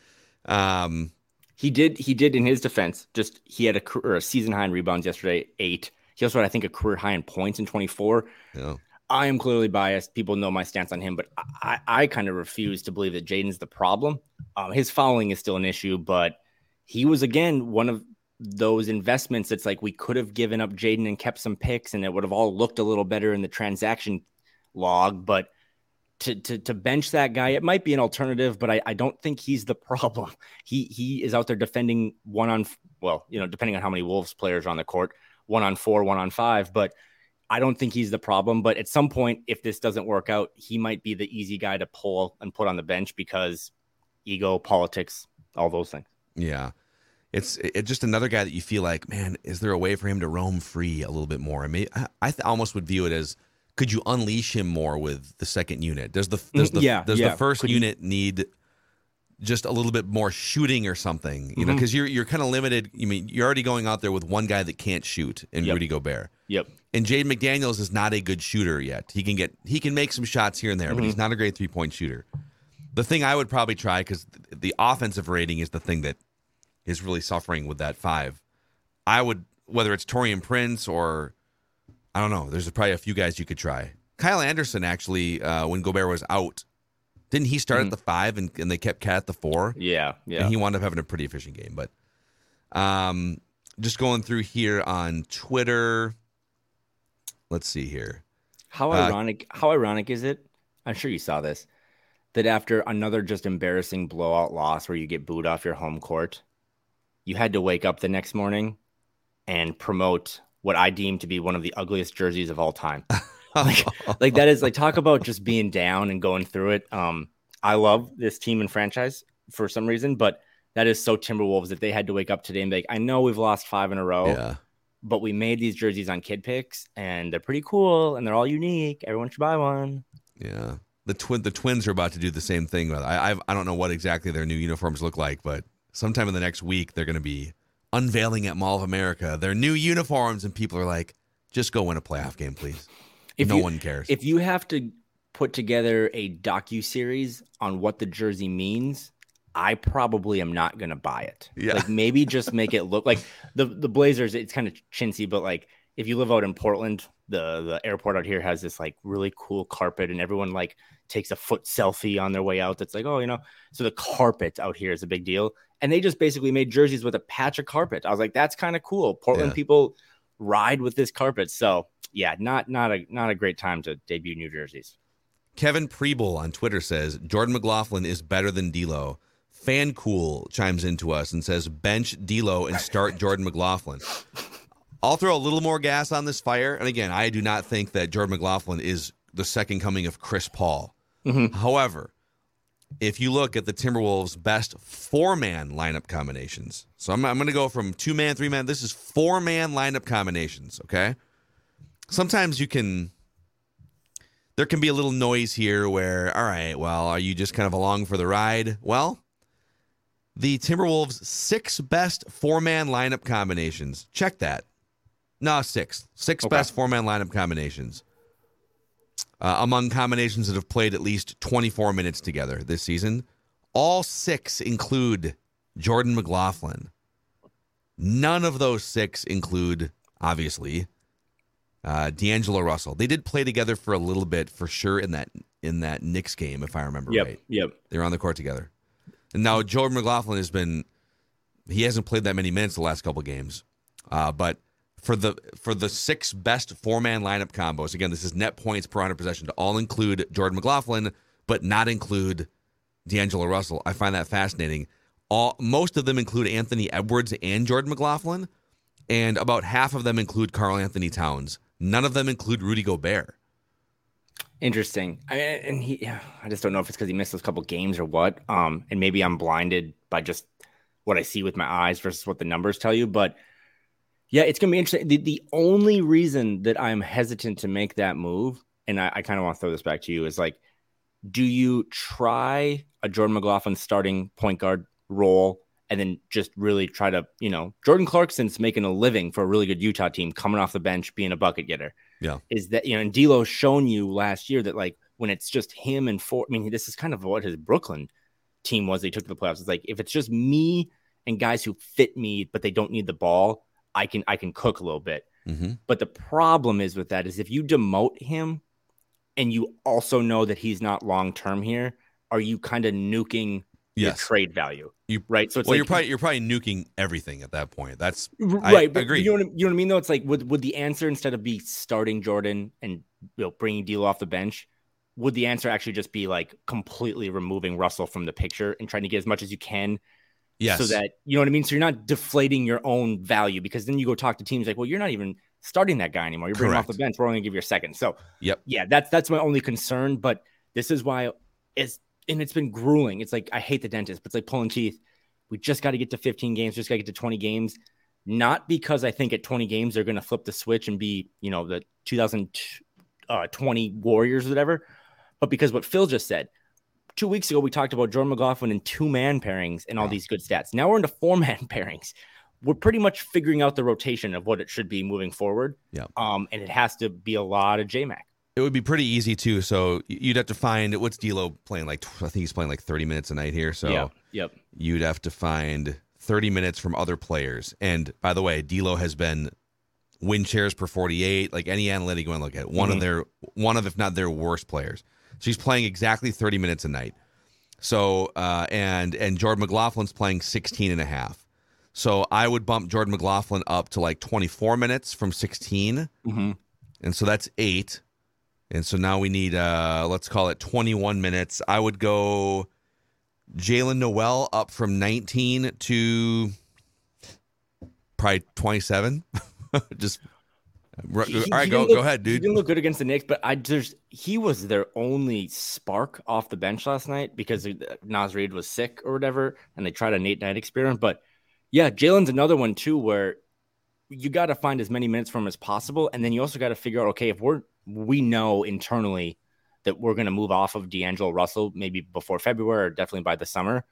Um, He did He did in his defense. Just he had a, career, a season high in rebounds yesterday, eight. He also had, I think, a career high in points in twenty-four. Yeah. I am clearly biased. People know my stance on him, but I, I kind of refuse to believe that Jaden's the problem. Um, his fouling is still an issue, but he was, again, one of those investments that's like we could have given up Jaden and kept some picks and it would have all looked a little better in the transaction log. But to to to bench that guy, it might be an alternative, but I, I don't think he's the problem. He he is out there defending one on well, you know, depending on how many Wolves players are on the court, one on four, one on five, but I don't think he's the problem. But at some point, if this doesn't work out, he might be the easy guy to pull and put on the bench because ego, politics, all those things. Yeah. It's it's just another guy that you feel like, man, is there a way for him to roam free a little bit more? I mean, I th- almost would view it as, could you unleash him more with the second unit? Does the does the yeah, does yeah. the first Could unit you... need just a little bit more shooting or something? You mm-hmm. know, because you're you're kind of limited. You mean you're already going out there with one guy that can't shoot in yep. Rudy Gobert. Yep. And Jaden McDaniels is not a good shooter yet. He can get he can make some shots here and there, mm-hmm. but he's not a great three point shooter. The thing I would probably try, because the offensive rating is the thing that is really suffering with that five. I would, whether it's Taurean Prince or, I don't know, there's probably a few guys you could try. Kyle Anderson, actually, uh, when Gobert was out, didn't he start mm-hmm. at the five and, and they kept Cat at the four? Yeah, yeah. And he wound up having a pretty efficient game. But um, just going through here on Twitter, let's see here. How uh, ironic, how ironic is it? I'm sure you saw this, that after another just embarrassing blowout loss where you get booed off your home court, you had to wake up the next morning and promote what I deem to be one of the ugliest jerseys of all time. like, like that is like, talk about just being down and going through it. Um, I love this team and franchise for some reason, but that is so Timberwolves that they had to wake up today and be like, I know we've lost five in a row, yeah. but we made these jerseys on Kid Picks and they're pretty cool and they're all unique. Everyone should buy one. Yeah. The twin, the Twins are about to do the same thing. I, I've, I don't know what exactly their new uniforms look like, but sometime in the next week, they're going to be unveiling at Mall of America their new uniforms, and people are like, just go win a playoff game, please. If no you, one cares. If you have to put together a docuseries on what the jersey means, I probably am not going to buy it. Yeah. Like maybe just make it look like the, the Blazers, it's kind of chintzy, but like if you live out in Portland, the, the airport out here has this like really cool carpet and everyone like takes a foot selfie on their way out. That's like, oh, you know, so the carpet out here is a big deal. And they just basically made jerseys with a patch of carpet. I was like, that's kind of cool. Portland yeah. people ride with this carpet. So yeah, not not a not a great time to debut new jerseys. Kevin Preble on Twitter says Jordan McLaughlin is better than D'Lo. Fancool chimes into us and says bench D'Lo and start Jordan McLaughlin. I'll throw a little more gas on this fire. And again, I do not think that Jordan McLaughlin is the second coming of Chris Paul. Mm-hmm. However, if you look at the Timberwolves' best four-man lineup combinations, so I'm, I'm going to go from two-man, three-man. This is four-man lineup combinations, okay? Sometimes you can, there can be a little noise here where, all right, well, are you just kind of along for the ride? Well, the Timberwolves' six best four-man lineup combinations, check that. No, six. Six okay. best four-man lineup combinations. Uh, among combinations that have played at least twenty-four minutes together this season. All six include Jordan McLaughlin. None of those six include, obviously, uh, D'Angelo Russell. They did play together for a little bit, for sure, in that in that Knicks game, if I remember yep, right. Yep. They were on the court together. And now Jordan McLaughlin has been, he hasn't played that many minutes the last couple games. Uh, but For the for the six best four-man lineup combos, again, this is net points per one hundred possession to all include Jordan McLaughlin, but not include D'Angelo Russell. I find that fascinating. All Most of them include Anthony Edwards and Jordan McLaughlin, and about half of them include Karl Anthony Towns. None of them include Rudy Gobert. Interesting. I mean, and he, I just don't know if it's because he missed those couple games or what. Um, and maybe I'm blinded by just what I see with my eyes versus what the numbers tell you, but yeah, it's going to be interesting. The, the only reason that I'm hesitant to make that move, and I, I kind of want to throw this back to you, is like, do you try a Jordan McLaughlin starting point guard role and then just really try to, you know, Jordan Clarkson's making a living for a really good Utah team coming off the bench, being a bucket getter. Yeah. Is that, you know, and D'Lo's shown you last year that like when it's just him and four, I mean, this is kind of what his Brooklyn team was. They took to the playoffs. It's like, if it's just me and guys who fit me, but they don't need the ball, I can I can cook a little bit. Mm-hmm. But the problem is with that is if you demote him and you also know that he's not long-term here, are you kind of nuking yes. your trade value? You, right. So it's well, like, you're probably you're probably nuking everything at that point. That's right. I but agree. You know, what I, you know what I mean? Though it's like, would would the answer instead of be starting Jordan and you know bringing D'Lo off the bench, would the answer actually just be like completely removing Russell from the picture and trying to get as much as you can? Yes. So that, you know what I mean? So you're not deflating your own value, because then you go talk to teams like, well, you're not even starting that guy anymore. You're bringing him off the bench. We're only going to give you a second. So yep. yeah, that's, that's my only concern. But this is why it's, and it's been grueling. It's like, I hate the dentist, but it's like pulling teeth. We just got to get to fifteen games. Just got to get to twenty games. Not because I think at twenty games, they're going to flip the switch and be, you know, the two thousand twenty Warriors or whatever, but because what Phil just said. Two weeks ago, we talked about Jordan McLaughlin in two-man pairings and all these good stats. Now we're into four-man pairings. We're pretty much figuring out the rotation of what it should be moving forward. Yeah. Um, and it has to be a lot of J-Mac. It would be pretty easy, too. So you'd have to find, what's D'Lo playing? Like, I think he's playing like thirty minutes a night here. So yeah. Yep. You'd have to find thirty minutes from other players. And by the way, D'Lo has been win shares per forty-eight. Like any analytic you want to look at, one mm-hmm. of their, one of, if not their worst players. So he's playing exactly thirty minutes a night. So, uh, and and Jordan McLaughlin's playing sixteen and a half. So I would bump Jordan McLaughlin up to like twenty-four minutes from sixteen. Mm-hmm. And so that's eight. And so now we need, uh, let's call it twenty-one minutes. I would go Jalen Noel up from nineteen to probably twenty-seven. Just... He, All right, go look, go ahead, dude. He didn't look good against the Knicks, but I just he was their only spark off the bench last night because Naz Reid was sick or whatever, and they tried a Nate Knight experiment. But yeah, Jalen's another one too, where you got to find as many minutes from him as possible, and then you also got to figure out, okay, if we're we know internally that we're going to move off of D'Angelo Russell maybe before February or definitely by the summer,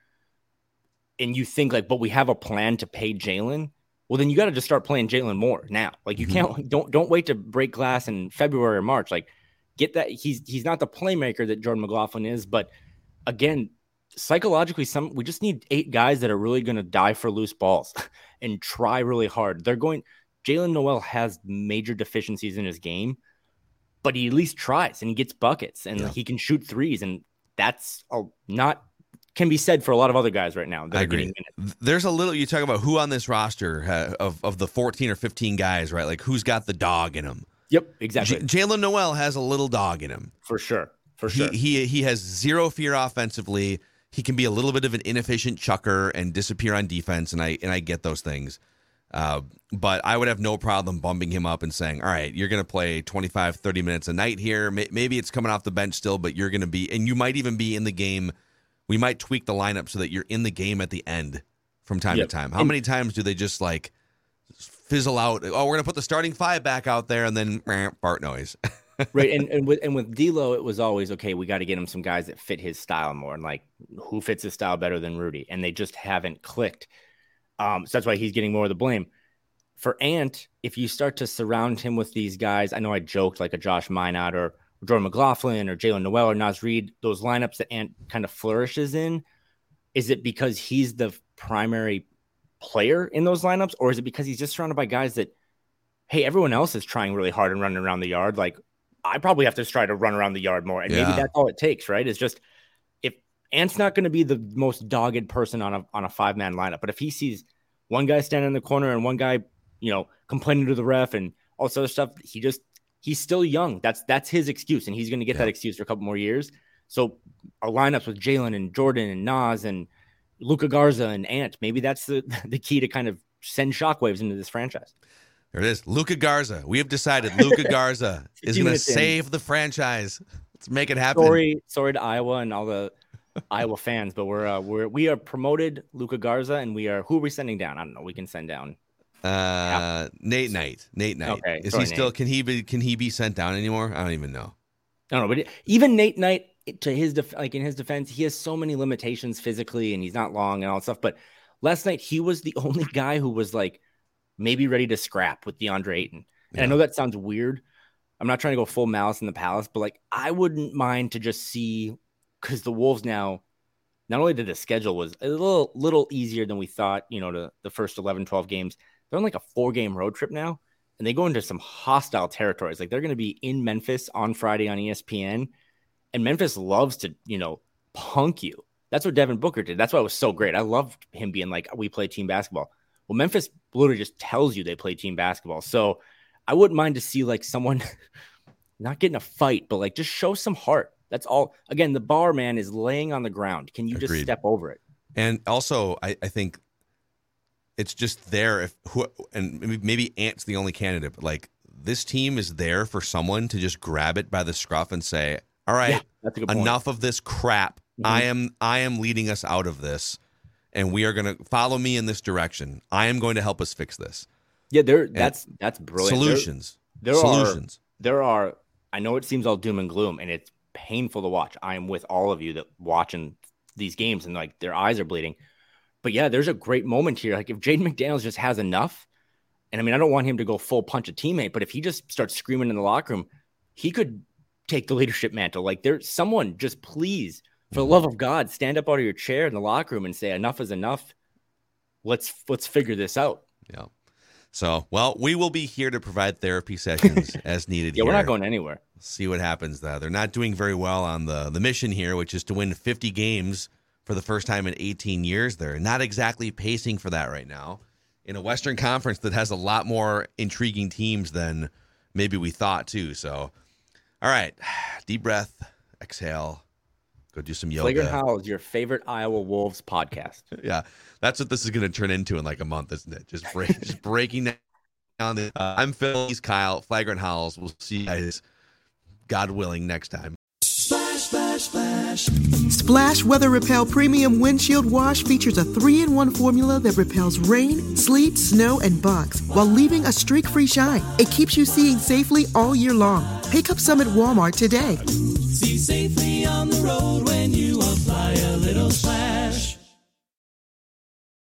and you think like, but we have a plan to pay Jalen. Well, then you got to just start playing Jalen more now. Like you mm-hmm. can't don't don't wait to break glass in February or March. Like get that he's he's not the playmaker that Jordan McLaughlin is, but again, psychologically, some we just need eight guys that are really going to die for loose balls and try really hard. They're going. Jalen Noel has major deficiencies in his game, but he at least tries and he gets buckets and yeah. he can shoot threes, and that's a, not. Can be said for a lot of other guys right now. I agree. There's a little, you talk about who on this roster uh, of, of the fourteen or fifteen guys, right? Like who's got the dog in him? Yep, exactly. J- Jalen Noel has a little dog in him. For sure. For sure. He, he, he has zero fear offensively. He can be a little bit of an inefficient chucker and disappear on defense. And I, and I get those things. Uh, but I would have no problem bumping him up and saying, all right, you're going to play twenty-five, thirty minutes a night here. Maybe it's coming off the bench still, but you're going to be, and you might even be in the game. We might tweak the lineup so that you're in the game at the end from time yep. to time. How many times do they just like fizzle out? Oh, we're going to put the starting five back out there and then fart noise. Right. And, and with, and with D'Lo, it was always, okay, we got to get him some guys that fit his style more. And like, who fits his style better than Rudy? And they just haven't clicked. Um, so that's why he's getting more of the blame. For Ant, if you start to surround him with these guys, I know I joked like a Josh Minot or Jordan McLaughlin or Jalen Noel or Naz Reid, those lineups that Ant kind of flourishes in, is it because he's the primary player in those lineups, or is it because he's just surrounded by guys that, hey, everyone else is trying really hard and running around the yard? Like, I probably have to try to run around the yard more. And yeah. maybe that's all it takes, right? It's just, if Ant's not going to be the most dogged person on a on a five-man lineup, but if he sees one guy standing in the corner and one guy, you know, complaining to the ref and all this other stuff, he just, he's still young. That's that's his excuse, and he's going to get yeah. that excuse for a couple more years. So our lineups with Jalen and Jordan and Naz and Luka Garza and Ant, maybe that's the, the key to kind of send shockwaves into this franchise. There it is. Luka Garza. We have decided Luka Garza is going to save in. the franchise. Let's make it happen. Sorry, sorry to Iowa and all the Iowa fans, but we're uh, we're we are promoted Luka Garza, and we are who are we sending down? I don't know. We can send down. Uh, Nate Knight. Nate Knight. Okay, is sorry, he still? Nate. Can he be? Can he be sent down anymore? I don't even know. I don't know, but even Nate Knight, to his def- like in his defense, he has so many limitations physically, and he's not long and all that stuff. But last night, he was the only guy who was like maybe ready to scrap with DeAndre Ayton. And yeah. I know that sounds weird. I'm not trying to go full Malice in the Palace, but like I wouldn't mind to just see, because the Wolves now, not only did the schedule was a little little easier than we thought, you know, the, the first eleven, twelve games. They're on like a four-game road trip now, and they go into some hostile territories. Like they're going to be in Memphis on Friday on E S P N, and Memphis loves to, you know, punk you. That's what Devin Booker did. That's why it was so great. I loved him being like, we play team basketball. Well, Memphis literally just tells you they play team basketball. So I wouldn't mind to see like someone not getting a fight, but like just show some heart. That's all. Again, the bar, man, is laying on the ground. Can you Agreed. just step over it? And also, I, I think it's just there if who and maybe Ant's the only candidate, but like this team is there for someone to just grab it by the scruff and say, "All right, Yeah, that's a good point. enough of this crap. Mhm. I am I am leading us out of this, and we are going to follow me in this direction. I am going to help us fix this." Yeah, there. That's that's brilliant. Solutions. There, there Solutions. Are, there are. I know it seems all doom and gloom, and it's painful to watch. I am with all of you that watching these games, and like their eyes are bleeding. But yeah, there's a great moment here. Like if Jaden McDaniels just has enough, and I mean, I don't want him to go full punch a teammate, but if he just starts screaming in the locker room, he could take the leadership mantle. Like there's someone just please, for the love of God, stand up out of your chair in the locker room and say enough is enough. Let's let's figure this out. Yeah. So, well, we will be here to provide therapy sessions as needed. Yeah, here. we're not going anywhere. See what happens though. They're not doing very well on the the mission here, which is to win fifty games for the first time in eighteen years. They're not exactly pacing for that right now in a Western Conference that has a lot more intriguing teams than maybe we thought too. So, all right, deep breath, exhale, go do some yoga. Flagrant Howls, your favorite Iowa Wolves podcast. Yeah, that's what this is going to turn into in like a month, isn't it? Just break, just breaking down. The, uh, I'm Phil. He's Kyle. Flagrant Howls. We'll see you guys, God willing, next time. Splash, splash, splash. Splash Weather Repel Premium Windshield Wash features a three in one formula that repels rain, sleet, snow, and bugs while leaving a streak-free shine. It keeps you seeing safely all year long. Pick up some at Walmart today. See safely on the road when you apply a little splash.